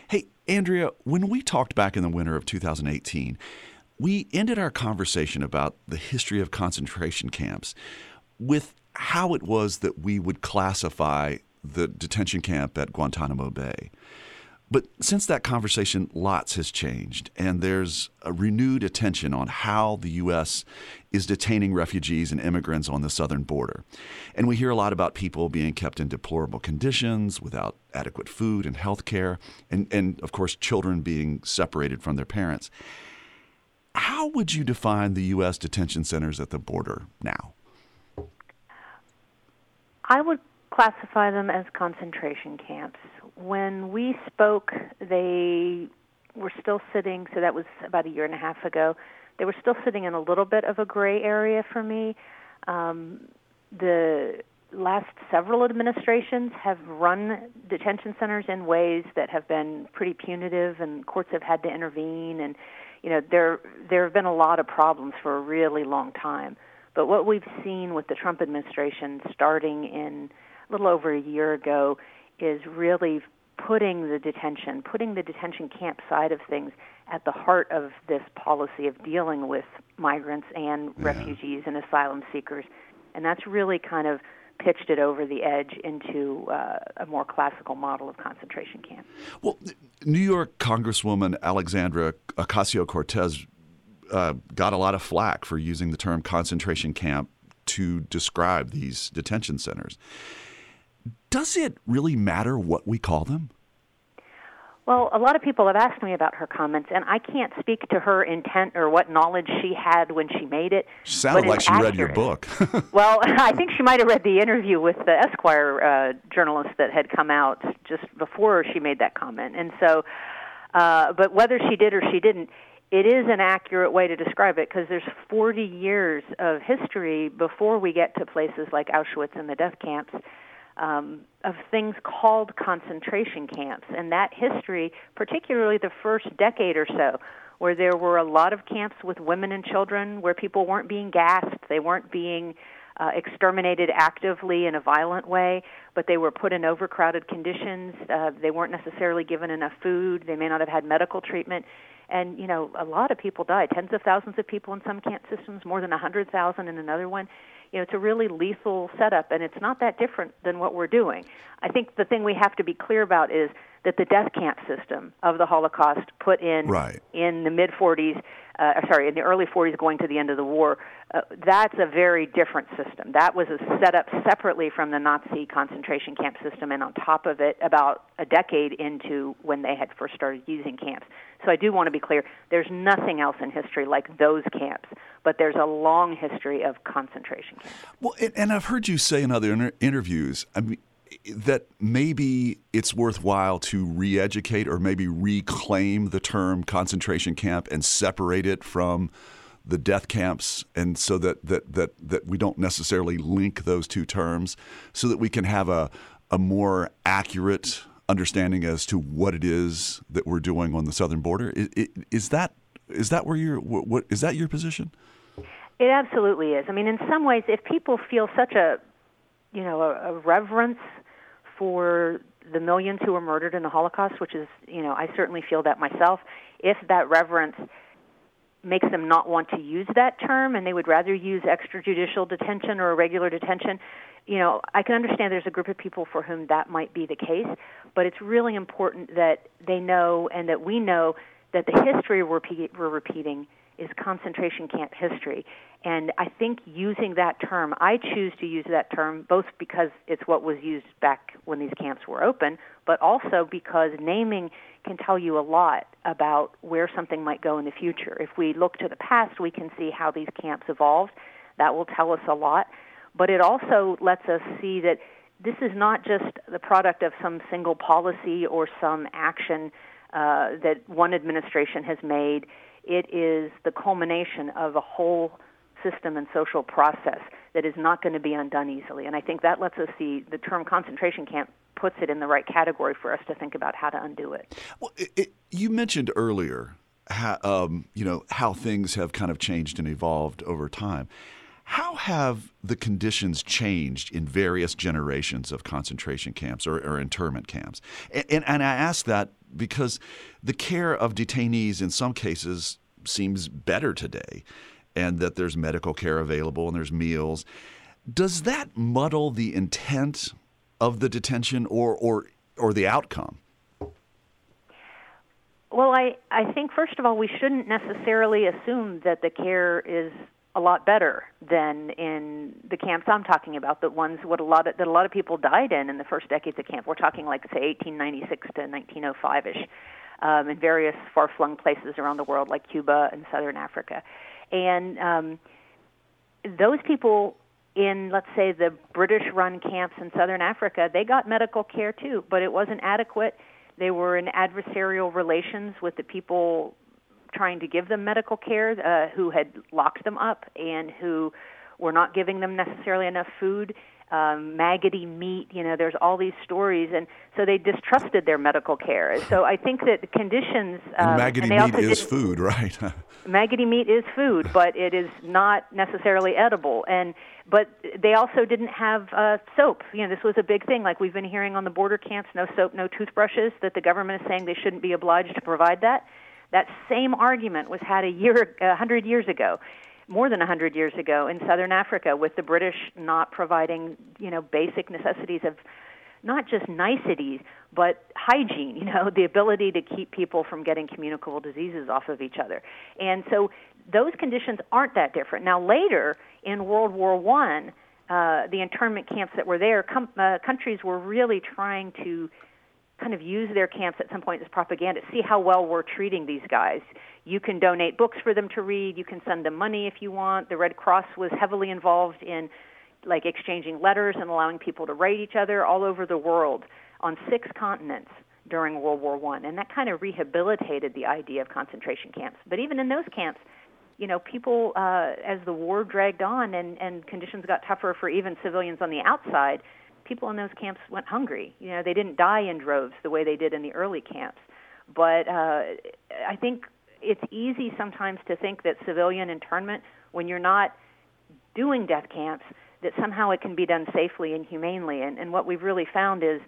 Hey, Andrea, when we talked back in the winter of 2018, we ended our conversation about the history of concentration camps with how it was that we would classify the detention camp at Guantanamo Bay. But since that conversation, lots has changed, and there's a renewed attention on how the U.S. is detaining refugees and immigrants on the southern border. And we hear a lot about people being kept in deplorable conditions without adequate food and health care, and of course, children being separated from their parents. How would you define the U.S. detention centers at the border now? I would classify them as concentration camps. When we spoke, they were still sitting, so that was about a year and a half ago, they were still sitting in a little bit of a gray area for me. The last several administrations have run detention centers in ways that have been pretty punitive, and courts have had to intervene, and there have been a lot of problems for a really long time. But what we've seen with the Trump administration starting in a little over a year ago is really putting the detention camp side of things at the heart of this policy of dealing with migrants and refugees and asylum seekers. And that's really kind of pitched it over the edge into a more classical model of concentration camp. Well, New York Congresswoman Alexandra Ocasio-Cortez got a lot of flack for using the term concentration camp to describe these detention centers. Does it really matter what we call them? Well, a lot of people have asked me about her comments, and I can't speak to her intent or what knowledge she had when she made it. Sounded like she read your book. Well, I think she might have read the interview with the Esquire journalist that had come out just before she made that comment. And so, but whether she did or she didn't, it is an accurate way to describe it because there's 40 years of history before we get to places like Auschwitz and the death camps of things called concentration camps. And that history, particularly the first decade or so, where there were a lot of camps with women and children where people weren't being gassed, they weren't being exterminated actively in a violent way, but they were put in overcrowded conditions. They weren't necessarily given enough food. They may not have had medical treatment. And, a lot of people died, tens of thousands of people in some camp systems, more than 100,000 in another one. It's a really lethal setup, and it's not that different than what we're doing. I think the thing we have to be clear about is that the death camp system of the Holocaust put in in the mid-40s, in the early 40s going to the end of the war, that's a very different system. That was set up separately from the Nazi concentration camp system, and on top of it, about a decade into when they had first started using camps. So I do want to be clear, there's nothing else in history like those camps, but there's a long history of concentration camps. Well, and I've heard you say in other interviews, that maybe it's worthwhile to re-educate or maybe reclaim the term concentration camp and separate it from the death camps, and so that we don't necessarily link those two terms, so that we can have a more accurate understanding as to what it is that we're doing on the southern border. Is that where is that your position? It absolutely is. In some ways, if people feel such a reverence for the millions who were murdered in the Holocaust, which is, I certainly feel that myself, if that reverence makes them not want to use that term and they would rather use extrajudicial detention or regular detention, I can understand there's a group of people for whom that might be the case, but it's really important that they know and that we know that the history we're repeating is concentration camp history. And I think using that term, I choose to use that term both because it's what was used back when these camps were open, but also because naming can tell you a lot about where something might go in the future. If we look to the past, we can see how these camps evolved. That will tell us a lot. But it also lets us see that this is not just the product of some single policy or some action that one administration has made. It is the culmination of a whole system and social process that is not going to be undone easily. And I think that lets us see the term concentration camp puts it in the right category for us to think about how to undo it. Well, you mentioned earlier how things have kind of changed and evolved over time. How have the conditions changed in various generations of concentration camps or internment camps? And I ask that because the care of detainees in some cases seems better today, and that there's medical care available and there's meals. Does that muddle the intent of the detention or the outcome? Well, I think, first of all, we shouldn't necessarily assume that the care is a lot better than in the camps I'm talking about, that a lot of people died in the first decades of camp. We're talking like, say, 1896 to 1905-ish, in various far-flung places around the world like Cuba and Southern Africa. And those people in, let's say, the British-run camps in Southern Africa, they got medical care too, but it wasn't adequate. They were in adversarial relations with the people trying to give them medical care, who had locked them up and who were not giving them necessarily enough food, maggoty meat. There's all these stories, and so they distrusted their medical care. So I think that the conditions... and maggoty meat is food, right? Maggoty meat is food, but it is not necessarily edible. But they also didn't have soap. This was a big thing. Like we've been hearing on the border camps, no soap, no toothbrushes, that the government is saying they shouldn't be obliged to provide that. That same argument was had 100 years ago, more than 100 years ago in Southern Africa, with the British not providing, basic necessities of not just niceties, but hygiene, the ability to keep people from getting communicable diseases off of each other. And so those conditions aren't that different. Now, later in World War I, the internment camps that were there, countries were really trying to kind of use their camps at some point as propaganda, see how well we're treating these guys. You can donate books for them to read. You can send them money if you want. The Red Cross was heavily involved in like exchanging letters and allowing people to write each other all over the world on 6 continents during World War I. And that kind of rehabilitated the idea of concentration camps. But even in those camps, people, as the war dragged on and conditions got tougher for even civilians on the outside, people in those camps went hungry. They didn't die in droves the way they did in the early camps. But I think it's easy sometimes to think that civilian internment, when you're not doing death camps, that somehow it can be done safely and humanely. And what we've really found is,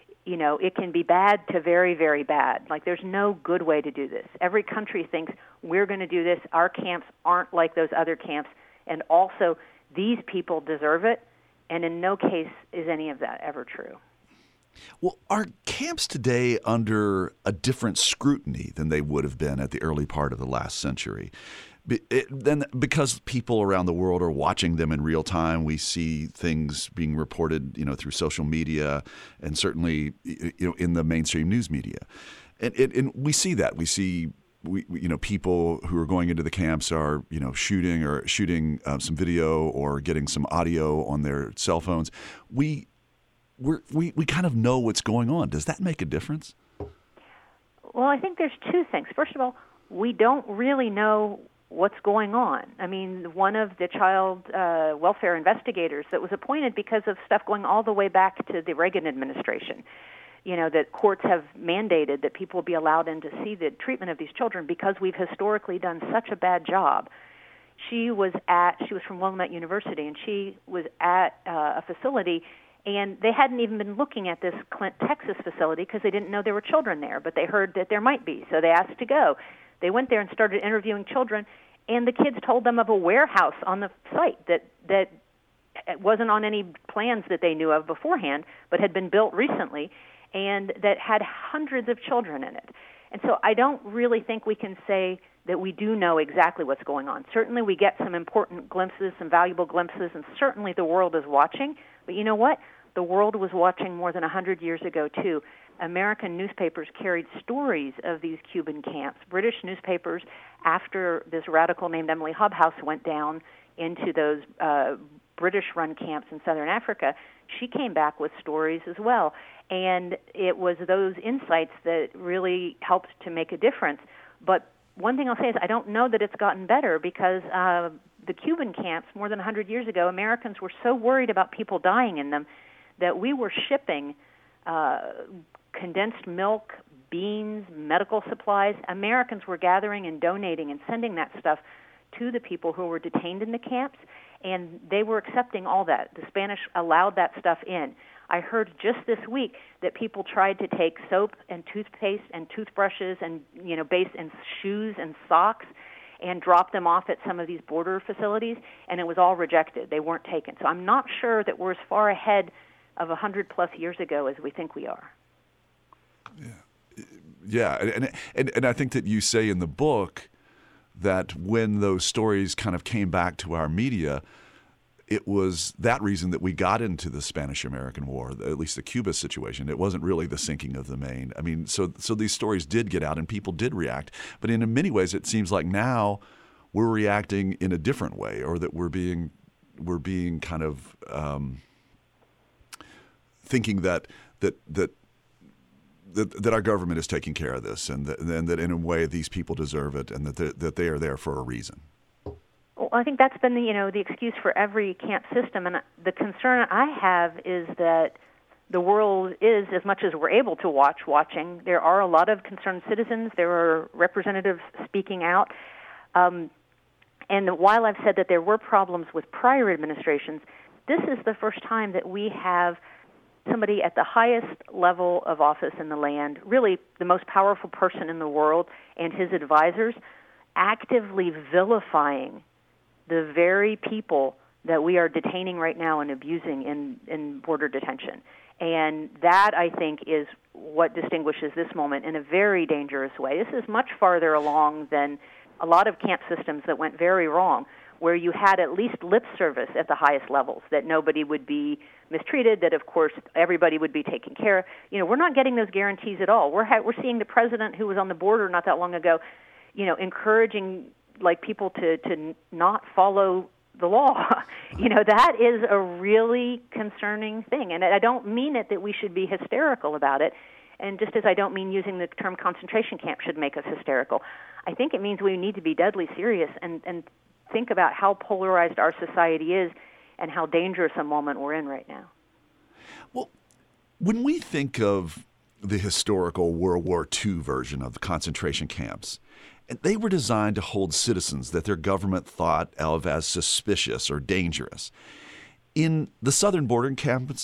it can be bad to very, very bad. Like there's no good way to do this. Every country thinks we're going to do this. Our camps aren't like those other camps. And also, these people deserve it. And in no case is any of that ever true. Well, are camps today under a different scrutiny than they would have been at the early part of the last century? Then, because people around the world are watching them in real time, we see things being reported, through social media and certainly, in the mainstream news media. And we see that. We see people who are going into the camps are, shooting some video or getting some audio on their cell phones. We kind of know what's going on. Does that make a difference? Well, I think there's 2 things. First of all, we don't really know what's going on. I mean, one of the child welfare investigators that was appointed because of stuff going all the way back to the Reagan administration, that courts have mandated that people be allowed in to see the treatment of these children because we've historically done such a bad job. She was from Willamette University, and she was at a facility, and they hadn't even been looking at this Clint, Texas facility because they didn't know there were children there, but they heard that there might be, so they asked to go. They went there and started interviewing children, and the kids told them of a warehouse on the site that wasn't on any plans that they knew of beforehand, but had been built recently, and that had hundreds of children in it. And so I don't really think we can say that we do know exactly what's going on. Certainly we get some important glimpses, some valuable glimpses, and certainly the world is watching. But you know what? The world was watching more than 100 years ago, too. American newspapers carried stories of these Cuban camps. British newspapers, after this radical named Emily Hobhouse went down into those British-run camps in Southern Africa, she came back with stories as well. And it was those insights that really helped to make a difference. But one thing I'll say is I don't know that it's gotten better because the Cuban camps, more than 100 years ago, Americans were so worried about people dying in them that we were shipping condensed milk, beans, medical supplies. Americans were gathering and donating and sending that stuff to the people who were detained in the camps. And they were accepting all that. The Spanish allowed that stuff in. I heard just this week that people tried to take soap and toothpaste and toothbrushes and base and shoes and socks and drop them off at some of these border facilities, and it was all rejected. They weren't taken. So I'm not sure that we're as far ahead of 100+ years ago as we think we are. Yeah, and I think that you say in the book that when those stories kind of came back to our media, it was that reason that we got into the Spanish-American War, at least the Cuba situation. It wasn't really the sinking of the Maine. I mean, so these stories did get out and people did react. But in many ways, it seems like now we're reacting in a different way, or that we're being kind of thinking that our government is taking care of this, and that in a way these people deserve it, and that they are there for a reason. Well, I think that's been the excuse for every camp system, and the concern I have is that the world is, as much as we're able to watching. There are a lot of concerned citizens. There are representatives speaking out. And while I've said that there were problems with prior administrations, this is the first time that we have somebody at the highest level of office in the land, really the most powerful person in the world, and his advisors actively vilifying the very people that we are detaining right now and abusing in border detention. And that, I think, is what distinguishes this moment in a very dangerous way. This is much farther along than a lot of camp systems that went very wrong, where you had at least lip service at the highest levels, that nobody would be mistreated, that, of course, everybody would be taken care of. We're not getting those guarantees at all. We're seeing the president who was on the border not that long ago, encouraging people to not follow the law. That is a really concerning thing. And I don't mean it that we should be hysterical about it. And just as I don't mean using the term concentration camp should make us hysterical, I think it means we need to be deadly serious and think about how polarized our society is and how dangerous a moment we're in right now. Well, when we think of the historical World War II version of the concentration camps, they were designed to hold citizens that their government thought of as suspicious or dangerous. In the southern border camps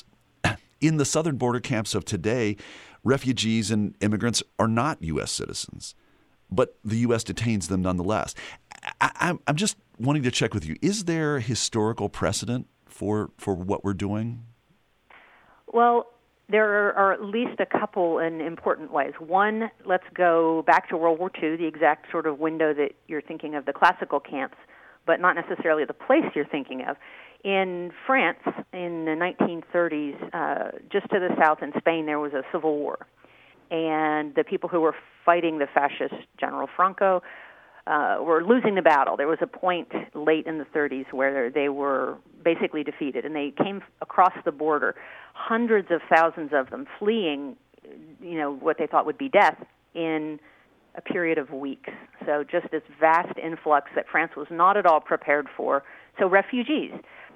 of today, refugees and immigrants are not U.S. citizens, but the U.S. detains them nonetheless. I'm just wanting to check with you. Is there historical precedent for what we're doing? Well, there are at least a couple in important ways. One, let's go back to World War II, the exact sort of window that you're thinking of, the classical camps, but not necessarily the place you're thinking of. In France, in the 1930s, just to the south in Spain, there was a civil war. And the people who were fighting the fascist General Franco were losing the battle. There was a point late in the 30s where they were basically defeated, and they came across the border, hundreds of thousands of them fleeing, what they thought would be death in a period of weeks. So just this vast influx that France was not at all prepared for. So refugees,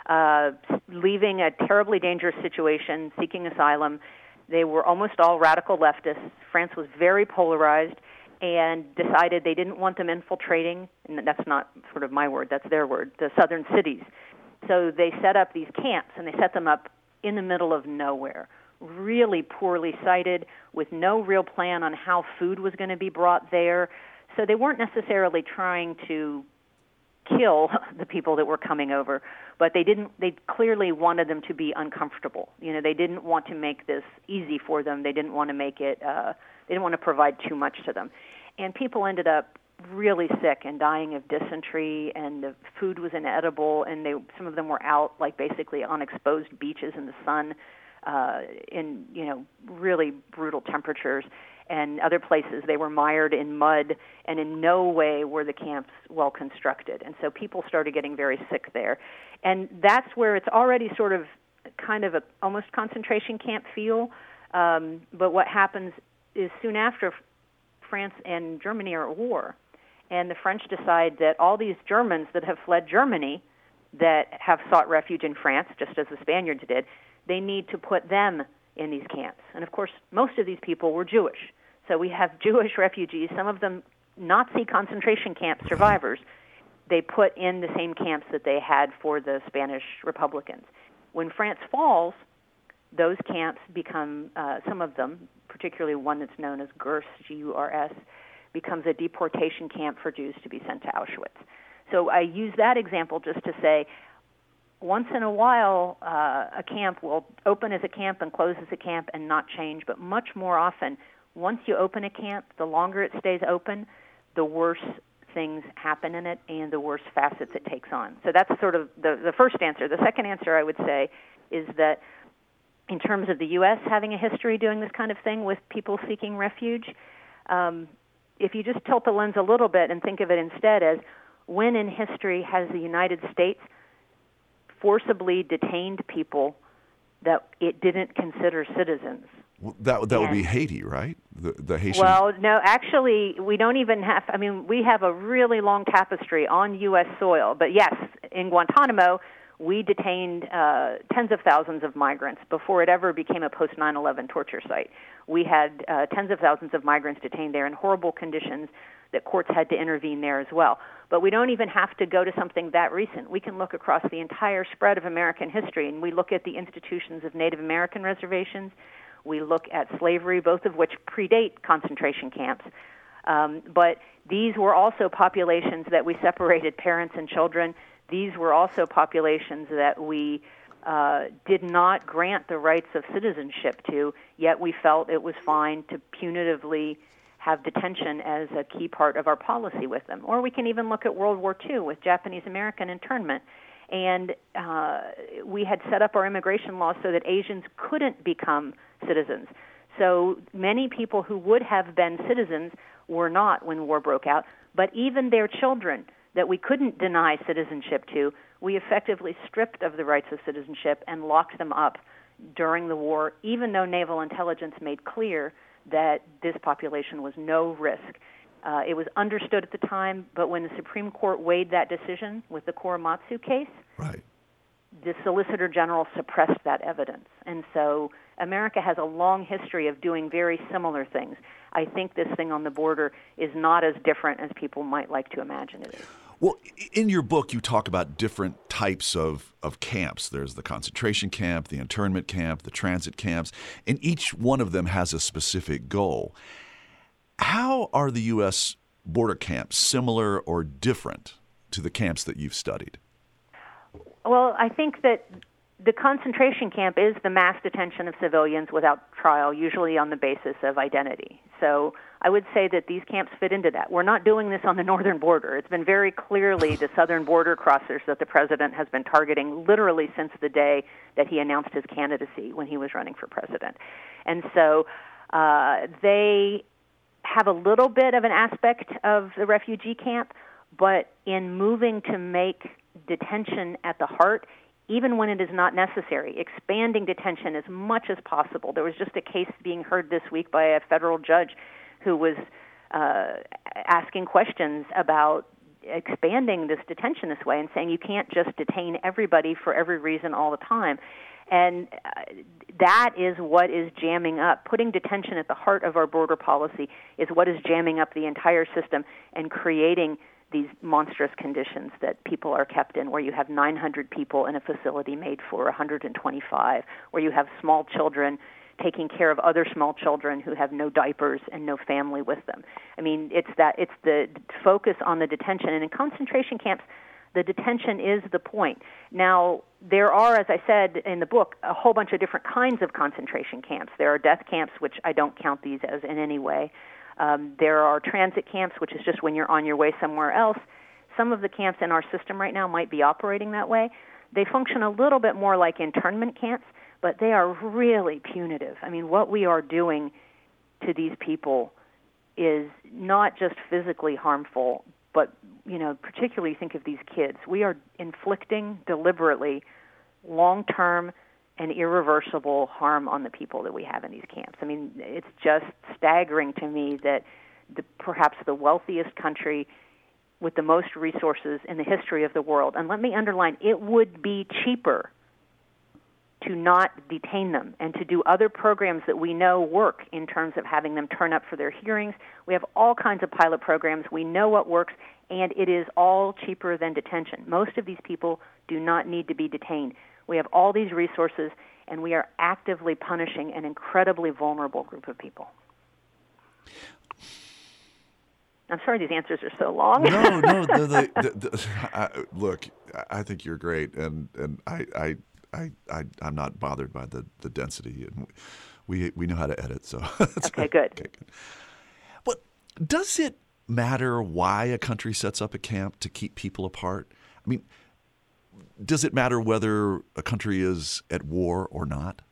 leaving a terribly dangerous situation, seeking asylum. They were almost all radical leftists. France was very polarized and decided they didn't want them infiltrating, and that's not sort of my word, that's their word, the southern cities. So they set up these camps, and they set them up in the middle of nowhere, really poorly sited, with no real plan on how food was going to be brought there. So they weren't necessarily trying to kill the people that were coming over, but they clearly wanted them to be uncomfortable. They didn't want to make this easy for them. They didn't want to make it, they didn't want to provide too much to them. And people ended up really sick and dying of dysentery, and the food was inedible, and some of them were out basically on exposed beaches in the sun in really brutal temperatures. And other places they were mired in mud, and in no way were the camps well constructed. And so people started getting very sick there. And that's where it's already sort of kind of a almost concentration camp feel. But what happens is soon after, France and Germany are at war. And the French decide that all these Germans that have fled Germany, that have sought refuge in France, just as the Spaniards did, they need to put them in these camps. And of course, most of these people were Jewish. So we have Jewish refugees, some of them Nazi concentration camp survivors, they put in the same camps that they had for the Spanish Republicans. When France falls, those camps become, some of them, particularly one that's known as Gurs, G-U-R-S, becomes a deportation camp for Jews to be sent to Auschwitz. So I use that example just to say, once in a while, a camp will open as a camp and close as a camp and not change, but much more often, once you open a camp, the longer it stays open, the worse things happen in it and the worse facets it takes on. So that's sort of the first answer. The second answer, I would say, is that in terms of the U.S. having a history doing this kind of thing with people seeking refuge, if you just tilt the lens a little bit and think of it instead as, when in history has the United States forcibly detained people that it didn't consider citizens? Well, that would be Haiti, right? The Haitian. Well, no, actually, we don't even have. I mean, we have a really long tapestry on U.S. soil. But yes, in Guantanamo, we detained tens of thousands of migrants before it ever became a post 9/11 torture site. We had tens of thousands of migrants detained there in horrible conditions that courts had to intervene there as well. But we don't even have to go to something that recent. We can look across the entire spread of American history, and we look at the institutions of Native American reservations. We look at slavery, both of which predate concentration camps. But these were also populations that we separated parents and children. These were also populations that we did not grant the rights of citizenship to, yet we felt it was fine to punitively have detention as a key part of our policy with them. Or we can even look at World War II with Japanese American internment. And we had set up our immigration laws so that Asians couldn't become citizens. So many people who would have been citizens were not when war broke out, but even their children that we couldn't deny citizenship to, we effectively stripped of the rights of citizenship and locked them up during the war, even though naval intelligence made clear that this population was no risk. It was understood at the time, but when the Supreme Court weighed that decision with the Korematsu case, right, the Solicitor General suppressed that evidence. And so America has a long history of doing very similar things. I think this thing on the border is not as different as people might like to imagine it is. Well, in your book, you talk about different types of camps. There's the concentration camp, the internment camp, the transit camps, and each one of them has a specific goal. How are the U.S. border camps similar or different to the camps that you've studied? Well, I think that the concentration camp is the mass detention of civilians without trial, usually on the basis of identity. So I would say that these camps fit into that. We're not doing this on the northern border. It's been very clearly the southern border crossers that the president has been targeting literally since the day that he announced his candidacy when he was running for president. And so they have a little bit of an aspect of the refugee camp, but in moving to make detention at the heart, even when it is not necessary, expanding detention as much as possible. There was just a case being heard this week by a federal judge who was asking questions about expanding this detention this way and saying you can't just detain everybody for every reason all the time. And that is what is jamming up. Putting detention at the heart of our border policy is what is jamming up the entire system and creating these monstrous conditions that people are kept in, where you have 900 people in a facility made for 125, where you have small children taking care of other small children who have no diapers and no family with them. I mean, it's the focus on the detention. And in concentration camps, the detention is the point. Now, there are, as I said in the book, a whole bunch of different kinds of concentration camps. There are death camps, which I don't count these as in any way. There are transit camps, which is just when you're on your way somewhere else. Some of the camps in our system right now might be operating that way. They function a little bit more like internment camps, but they are really punitive. I mean, what we are doing to these people is not just physically harmful, but, you know, particularly think of these kids. We are inflicting deliberately long-term and irreversible harm on the people that we have in these camps. I mean, it's just staggering to me that perhaps the wealthiest country with the most resources in the history of the world, and let me underline, it would be cheaper to not detain them and to do other programs that we know work in terms of having them turn up for their hearings. We have all kinds of pilot programs. We know what works, and it is all cheaper than detention. Most of these people do not need to be detained. We have all these resources, and we are actively punishing an incredibly vulnerable group of people. I'm sorry these answers are so long. No. Look, I think you're great, and I'm not bothered by the density, and we know how to edit, so okay, good. Okay, good. But does it matter why a country sets up a camp to keep people apart? I mean, does it matter whether a country is at war or not?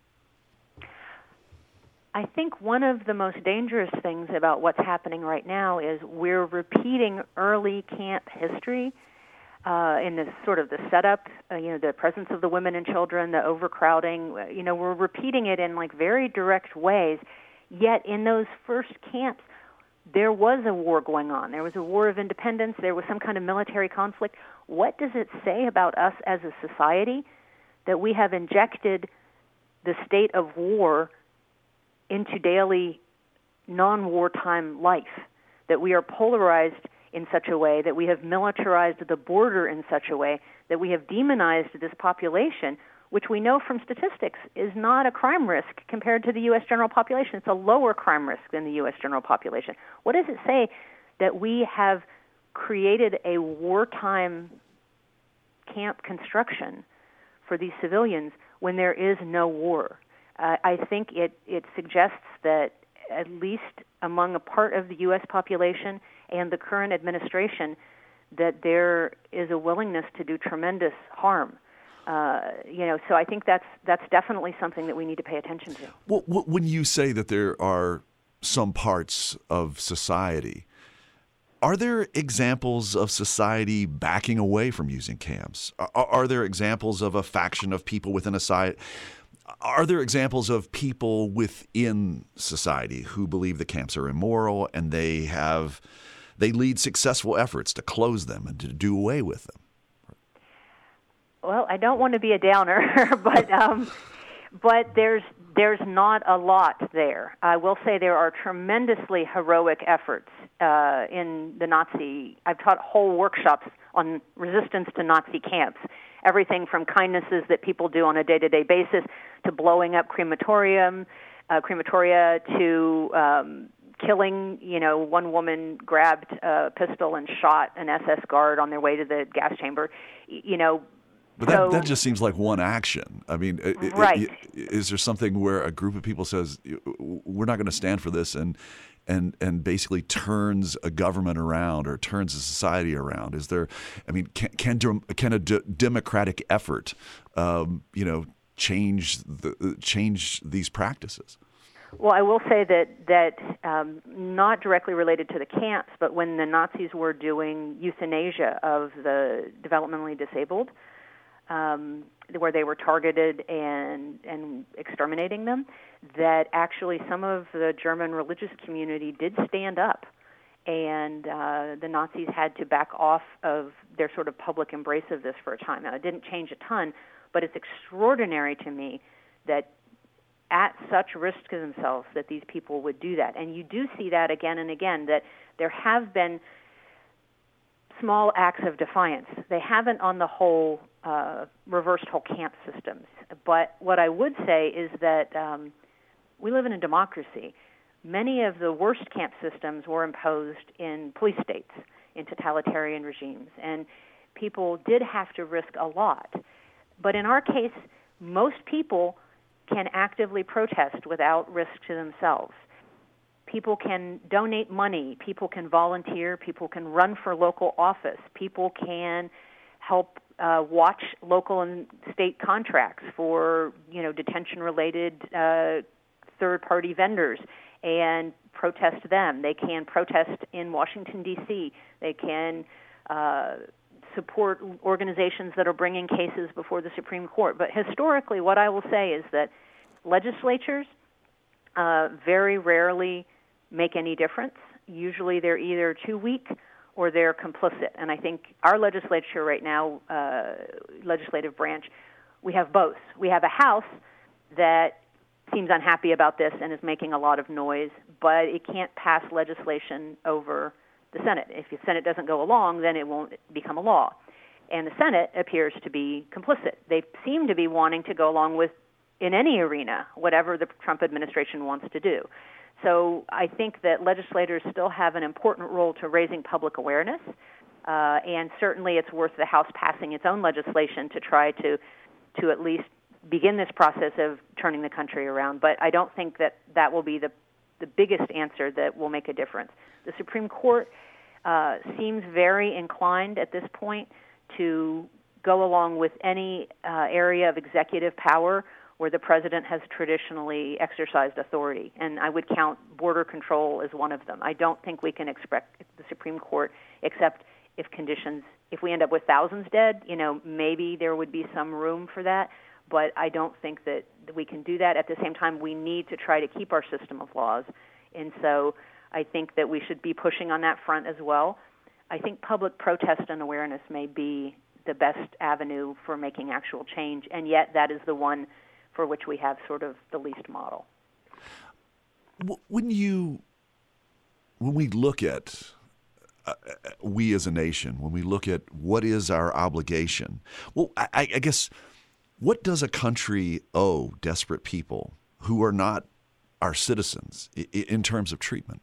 I think one of the most dangerous things about what's happening right now is we're repeating early camp history in this sort of the setup, the presence of the women and children, the overcrowding. We're repeating it in like very direct ways. Yet in those first camps, there was a war going on. There was a war of independence. There was some kind of military conflict. What does it say about us as a society that we have injected the state of war into daily non-wartime life, that we are polarized in such a way, that we have militarized the border in such a way, that we have demonized this population, which we know from statistics is not a crime risk compared to the U.S. general population. It's a lower crime risk than the U.S. general population. What does it say that we have created a wartime camp construction for these civilians when there is no war? I think it suggests that at least among a part of the U.S. population and the current administration, that there is a willingness to do tremendous harm. So I think that's definitely something that we need to pay attention to. Well, when you say that there are some parts of society, are there examples of society backing away from using camps? Are there examples of a faction of people within a society? Are there examples of people within society who believe the camps are immoral and they lead successful efforts to close them and to do away with them? Well, I don't want to be a downer, but there's not a lot there. I will say there are tremendously heroic efforts in the Nazi. I've taught whole workshops on resistance to Nazi camps. Everything from kindnesses that people do on a day-to-day basis to blowing up crematoria to killing. One woman grabbed a pistol and shot an SS guard on their way to the gas chamber. But that just seems like one action. I mean, right. Is there something where a group of people says, we're not going to stand for this and basically turns a government around or turns a society around? Is there, I mean, can a democratic effort, change these practices? Well, I will say that not directly related to the camps, but when the Nazis were doing euthanasia of the developmentally disabled, where they were targeted and exterminating them, that actually some of the German religious community did stand up, and the Nazis had to back off of their sort of public embrace of this for a time. Now, it didn't change a ton, but it's extraordinary to me that at such risk to themselves that these people would do that. And you do see that again and again, that there have been small acts of defiance. They haven't, on the whole, reversed whole camp systems. But what I would say is that we live in a democracy. Many of the worst camp systems were imposed in police states, in totalitarian regimes, and people did have to risk a lot. But in our case, most people can actively protest without risk to themselves. People can donate money, people can volunteer, people can run for local office, people can help watch local and state contracts for, detention-related third-party vendors and protest them. They can protest in Washington, D.C. They can support organizations that are bringing cases before the Supreme Court. But historically, what I will say is that legislatures very rarely make any difference. Usually they're either too weak or they're complicit. And I think our legislature right now, legislative branch, we have both. We have a House that seems unhappy about this and is making a lot of noise, but it can't pass legislation over the Senate. If the Senate doesn't go along, then it won't become a law. And the Senate appears to be complicit. They seem to be wanting to go along with, in any arena, whatever the Trump administration wants to do. So I think that legislators still have an important role to raising public awareness, and certainly it's worth the House passing its own legislation to try to at least begin this process of turning the country around. But I don't think that will be the biggest answer that will make a difference. The Supreme Court seems very inclined at this point to go along with any area of executive power where the president has traditionally exercised authority. And I would count border control as one of them. I don't think we can expect the Supreme Court, except if we end up with thousands dead, maybe there would be some room for that. But I don't think that we can do that. At the same time, we need to try to keep our system of laws. And so I think that we should be pushing on that front as well. I think public protest and awareness may be the best avenue for making actual change, and yet that is the one for which we have sort of the least model. When we look at we as a nation, when we look at what is our obligation, well, I guess, what does a country owe desperate people who are not our citizens in terms of treatment?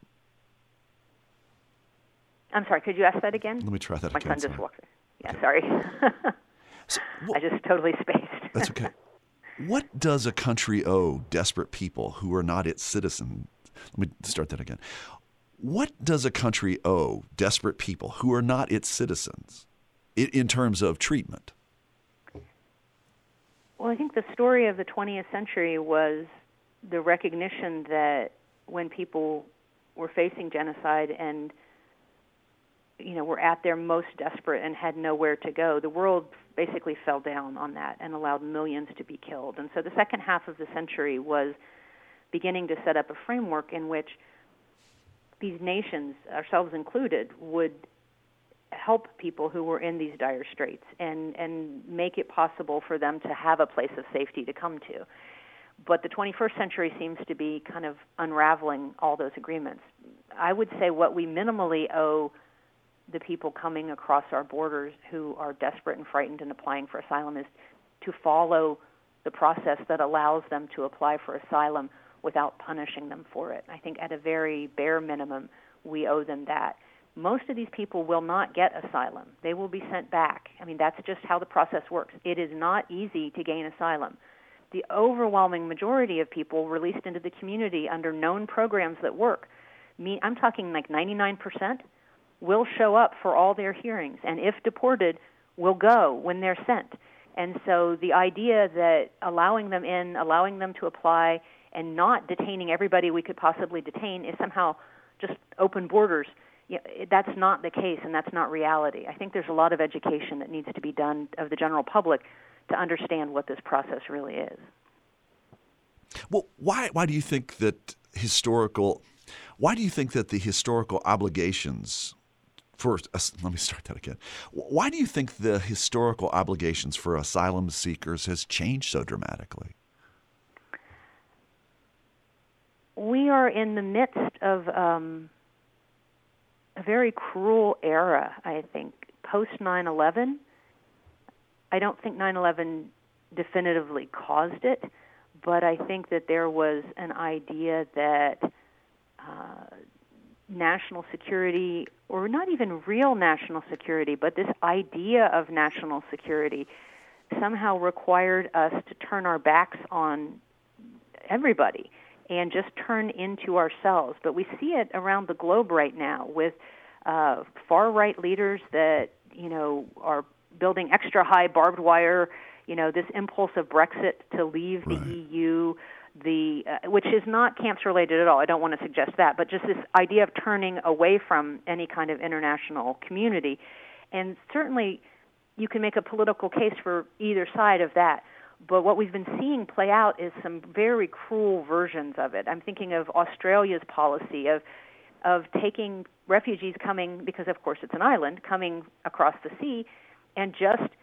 I'm sorry, could you ask that again? Let me try that My again. son just walked in. Yeah, sorry. I just totally spaced. That's okay. What does a country owe desperate people who are not its citizens? Let me start that again. What does a country owe desperate people who are not its citizens in terms of treatment? Well, I think the story of the 20th century was the recognition that when people were facing genocide and were at their most desperate and had nowhere to go, the world basically fell down on that and allowed millions to be killed. And so the second half of the century was beginning to set up a framework in which these nations, ourselves included, would help people who were in these dire straits and make it possible for them to have a place of safety to come to. But the 21st century seems to be kind of unraveling all those agreements. I would say what we minimally owe the people coming across our borders who are desperate and frightened and applying for asylum is to follow the process that allows them to apply for asylum without punishing them for it. I think at a very bare minimum, we owe them that. Most of these people will not get asylum. They will be sent back. I mean, that's just how the process works. It is not easy to gain asylum. The overwhelming majority of people released into the community under known programs that work, I'm talking like 99%, will show up for all their hearings, and if deported, will go when they're sent. And so the idea that allowing them in, allowing them to apply, and not detaining everybody we could possibly detain is somehow just open borders, that's not the case, and that's not reality. I think there's a lot of education that needs to be done of the general public to understand what this process really is. Well, why do you think that the historical obligations let me start that again. Why do you think the historical obligations for asylum seekers has changed so dramatically? We are in the midst of a very cruel era, I think. Post 9/11, I don't think 9/11 definitively caused it, but I think that there was an idea that national security, or not even real national security, but this idea of national security somehow required us to turn our backs on everybody and just turn into ourselves. But we see it around the globe right now with far-right leaders that, are building extra-high barbed wire, this impulse of Brexit to leave the EU, which is not camps-related at all. I don't want to suggest that, but just this idea of turning away from any kind of international community. And certainly you can make a political case for either side of that. But what we've been seeing play out is some very cruel versions of it. I'm thinking of Australia's policy of taking refugees coming, because of course it's an island, coming across the sea, and just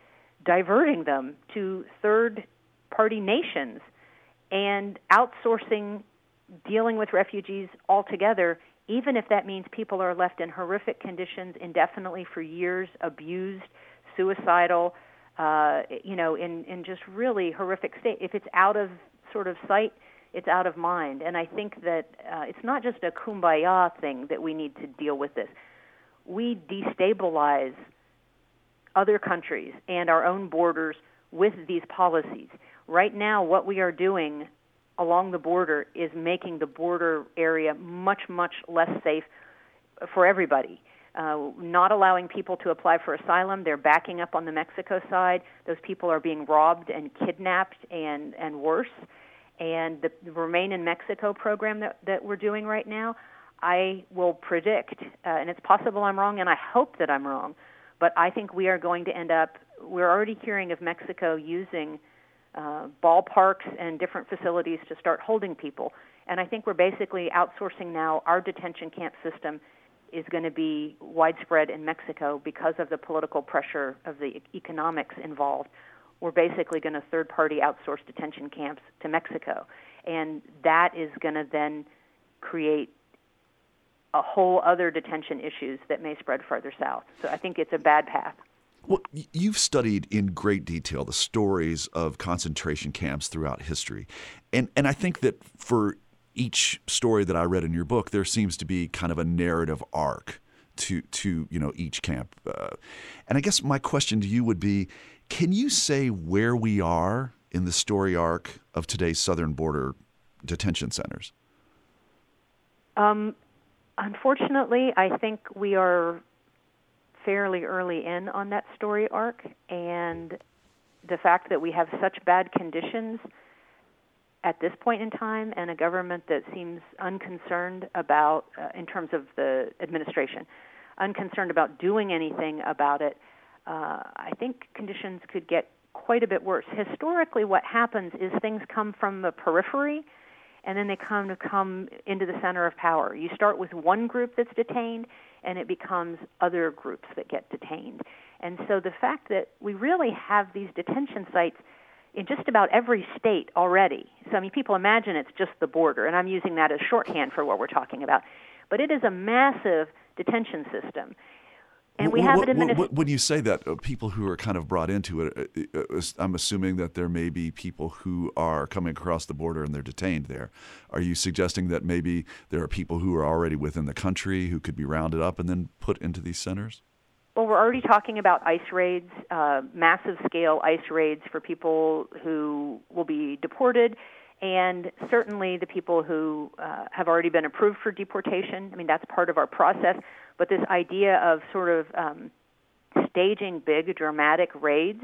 diverting them to third-party nations and outsourcing dealing with refugees altogether, even if that means people are left in horrific conditions indefinitely for years, abused, suicidal, in just really horrific state. If it's out of sort of sight, it's out of mind. And I think that it's not just a kumbaya thing that we need to deal with this. We destabilize other countries and our own borders with these policies. Right now, what we are doing along the border is making the border area much, much less safe for everybody. Not allowing people to apply for asylum. They're backing up on the Mexico side. Those people are being robbed and kidnapped and worse. And the Remain in Mexico program that we're doing right now, I will predict, and it's possible I'm wrong, and I hope that I'm wrong, but I think we are going to end up, we're already hearing of Mexico using ballparks and different facilities to start holding people. And I think we're basically outsourcing now. Our detention camp system is going to be widespread in Mexico because of the political pressure of the economics involved. We're basically going to third-party outsource detention camps to Mexico. And that is going to then create a whole other detention issues that may spread further south. So I think it's a bad path. Well, you've studied in great detail the stories of concentration camps throughout history. And I think that for each story that I read in your book, there seems to be kind of a narrative arc to each camp. And I guess my question to you would be, can you say where we are in the story arc of today's southern border detention centers? Unfortunately, I think we are fairly early in on that story arc, and the fact that we have such bad conditions at this point in time and a government that seems unconcerned about, in terms of the administration, unconcerned about doing anything about it, I think conditions could get quite a bit worse. Historically, what happens is things come from the periphery, and then they come into the center of power. You start with one group that's detained, and it becomes other groups that get detained. And so the fact that we really have these detention sites in just about every state already. So, I mean, people imagine it's just the border, and I'm using that as shorthand for what we're talking about. But it is a massive detention system. And we have it administered. When you say that, people who are kind of brought into it, I'm assuming that there may be people who are coming across the border and they're detained there. Are you suggesting that maybe there are people who are already within the country who could be rounded up and then put into these centers? Well, we're already talking about ICE raids, massive-scale ICE raids for people who will be deported, and certainly the people who have already been approved for deportation. I mean, that's part of our process. But this idea of sort of staging big, dramatic raids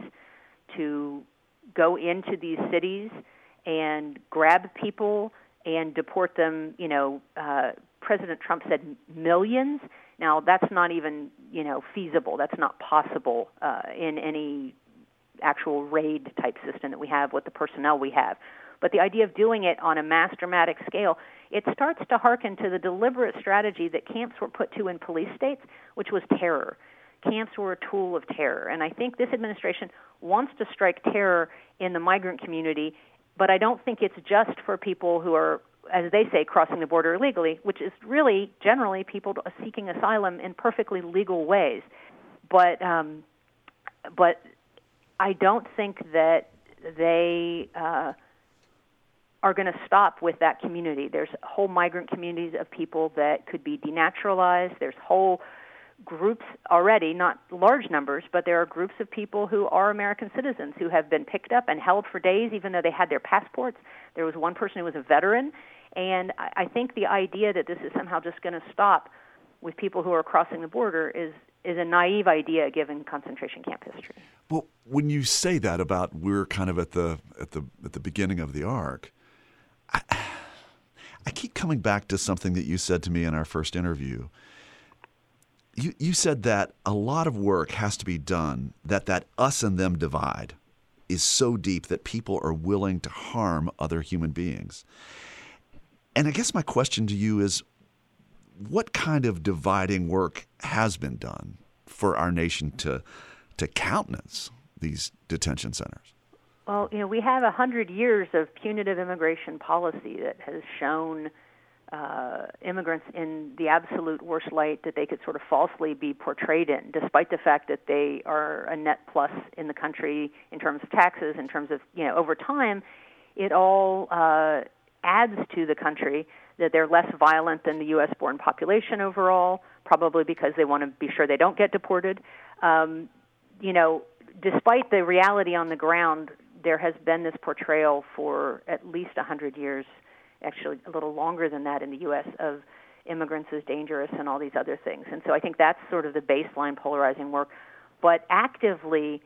to go into these cities and grab people and deport them, President Trump said millions. Now, that's not even, feasible. That's not possible in any actual raid-type system that we have with the personnel we have. But the idea of doing it on a mass dramatic scale, it starts to hearken to the deliberate strategy that camps were put to in police states, which was terror. Camps were a tool of terror. And I think this administration wants to strike terror in the migrant community, but I don't think it's just for people who are, as they say, crossing the border illegally, which is really generally people seeking asylum in perfectly legal ways. But I don't think that they are going to stop with that community. There's whole migrant communities of people that could be denaturalized. There's whole groups already, not large numbers, but there are groups of people who are American citizens who have been picked up and held for days even though they had their passports. There was one person who was a veteran. And I think the idea that this is somehow just going to stop with people who are crossing the border is a naive idea given concentration camp history. Well, when you say that about we're kind of at the beginning of the arc, I keep coming back to something that you said to me in our first interview. You said that a lot of work has to be done, that us and them divide is so deep that people are willing to harm other human beings. And I guess my question to you is, what kind of dividing work has been done for our nation to countenance these detention centers? Well, we have 100 years of punitive immigration policy that has shown immigrants in the absolute worst light that they could sort of falsely be portrayed in, despite the fact that they are a net plus in the country in terms of taxes, in terms of, over time, it all adds to the country that they're less violent than the U.S.-born population overall, probably because they want to be sure they don't get deported. Despite the reality on the ground, there has been this portrayal for at least 100 years, actually a little longer than that in the U.S., of immigrants as dangerous and all these other things. And so I think that's sort of the baseline polarizing work. But actively,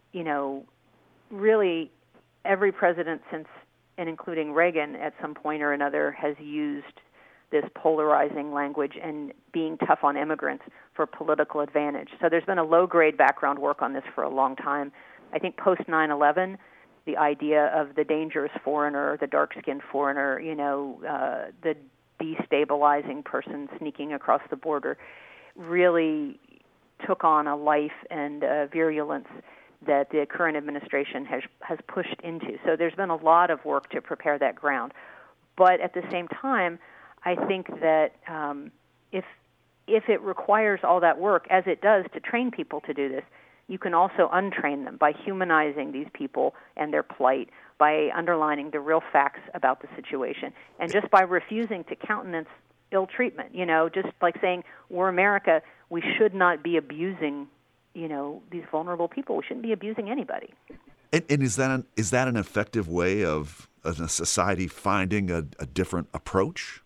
really every president since, and including Reagan at some point or another, has used this polarizing language and being tough on immigrants for political advantage. So there's been a low-grade background work on this for a long time. I think post 9/11, the idea of the dangerous foreigner, the dark-skinned foreigner, the destabilizing person sneaking across the border, really took on a life and virulence that the current administration has pushed into. So there's been a lot of work to prepare that ground. But at the same time, I think that if it requires all that work, as it does to train people to do this, you can also untrain them by humanizing these people and their plight, by underlining the real facts about the situation, and just by refusing to countenance ill treatment. Just like saying, we're America, we should not be abusing, these vulnerable people. We shouldn't be abusing anybody. And is that an effective way of a society finding a different approach?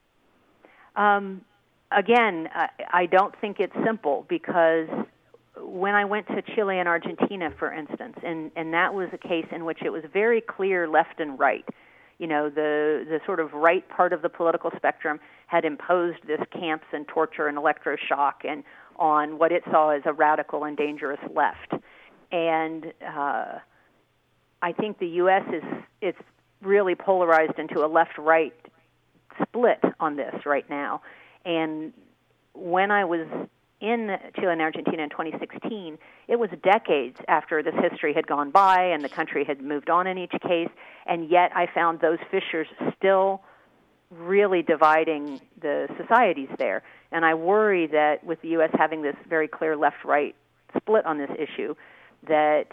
Again, I don't think it's simple, because when I went to Chile and Argentina, for instance, and that was a case in which it was very clear left and right. The sort of right part of the political spectrum had imposed this camps and torture and electroshock and on what it saw as a radical and dangerous left. And I think the U.S. it's really polarized into a left-right split on this right now. And when I was in Chile and Argentina in 2016, it was decades after this history had gone by and the country had moved on in each case, and yet I found those fissures still really dividing the societies there. And I worry that with the U.S. having this very clear left-right split on this issue, that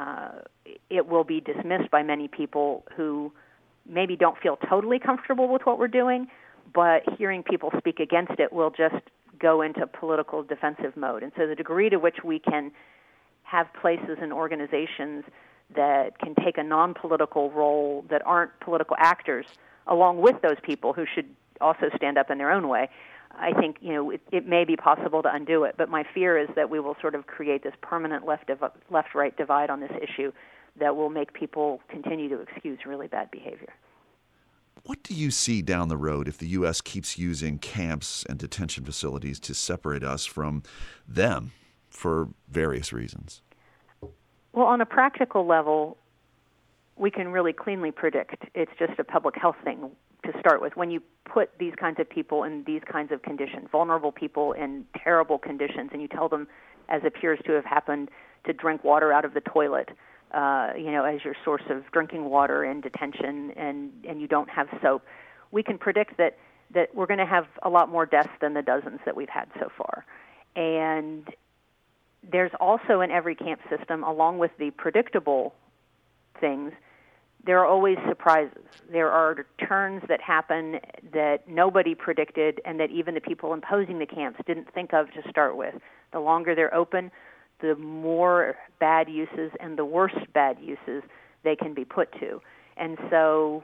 it will be dismissed by many people who maybe don't feel totally comfortable with what we're doing, but hearing people speak against it will just go into political defensive mode. And so the degree to which we can have places and organizations that can take a non-political role, that aren't political actors, along with those people who should also stand up in their own way, I think it may be possible to undo it. But my fear is that we will sort of create this permanent left-right divide on this issue that will make people continue to excuse really bad behavior. What do you see down the road if the U.S. keeps using camps and detention facilities to separate us from them for various reasons? Well, on a practical level, we can really cleanly predict. It's just a public health thing to start with. When you put these kinds of people in these kinds of conditions, vulnerable people in terrible conditions, and you tell them, as appears to have happened, to drink water out of the toilet, as your source of drinking water in detention, and you don't have soap, we can predict that we're going to have a lot more deaths than the dozens that we've had so far. And there's also in every camp system, along with the predictable things, there are always surprises. There are turns that happen that nobody predicted and that even the people imposing the camps didn't think of to start with. The longer they're open, the more bad uses and the worst bad uses they can be put to. And so,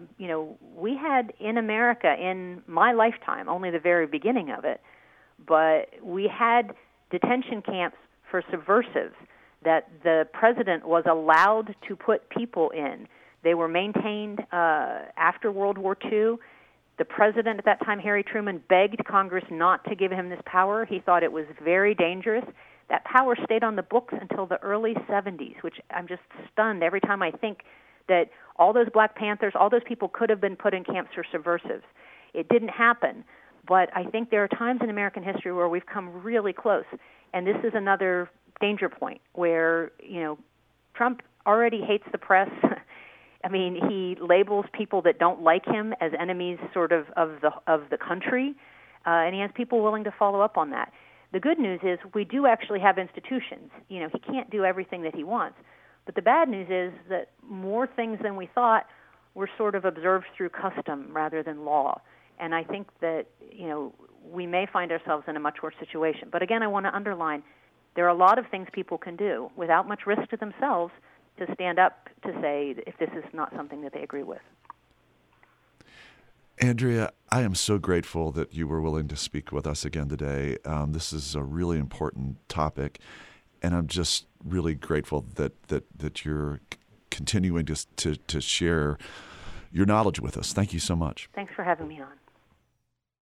we had in America, in my lifetime, only the very beginning of it, but we had detention camps for subversives that the president was allowed to put people in. They were maintained after World War II. The president at that time, Harry Truman, begged Congress not to give him this power. He thought it was very dangerous. That power stayed on the books until the early 70s, which I'm just stunned every time I think that all those Black Panthers, all those people could have been put in camps for subversives. It didn't happen. But I think there are times in American history where we've come really close. And this is another danger point where, Trump already hates the press. I mean, he labels people that don't like him as enemies sort of the country, and he has people willing to follow up on that. The good news is we do actually have institutions. You know, he can't do everything that he wants. But the bad news is that more things than we thought were sort of observed through custom rather than law. And I think that, you know, we may find ourselves in a much worse situation. But again, I want to underline, there are a lot of things people can do without much risk to themselves to stand up to say if this is not something that they agree with. Andrea, I am so grateful that you were willing to speak with us again today. This is a really important topic, and I'm just really grateful that you're continuing to share your knowledge with us. Thank you so much. Thanks for having me on.